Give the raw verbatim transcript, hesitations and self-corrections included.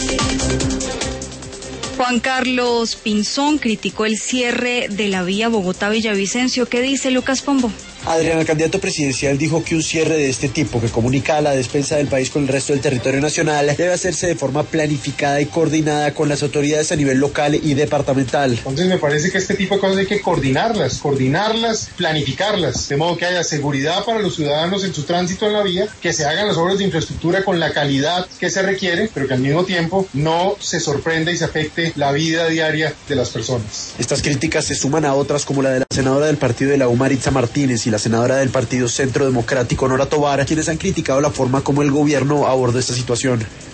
Juan Carlos Pinzón criticó el cierre de la vía Bogotá-Villavicencio. ¿Qué dice Lucas Pombo? Adrián, el candidato presidencial, dijo que un cierre de este tipo, que comunica a la despensa del país con el resto del territorio nacional, debe hacerse de forma planificada y coordinada con las autoridades a nivel local y departamental. Entonces me parece que este tipo de cosas hay que coordinarlas, coordinarlas, planificarlas, de modo que haya seguridad para los ciudadanos en su tránsito en la vía, que se hagan las obras de infraestructura con la calidad que se requiere, pero que al mismo tiempo no se sorprenda y se afecte la vida diaria de las personas. Estas críticas se suman a otras como la de la senadora del partido de la U, Maritza Martínez, y la senadora del Partido Centro Democrático, Nora Tobar, quienes han criticado la forma como el gobierno abordó esta situación.